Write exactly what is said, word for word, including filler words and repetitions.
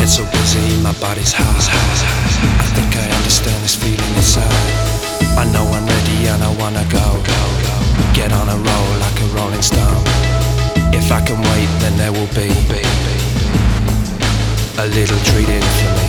head so busy, my body's hot. I think I understand this feeling inside. I know I'm ready and I wanna go. Get on a roll like a rolling stone. If I can wait, then there will be a little treat in for me.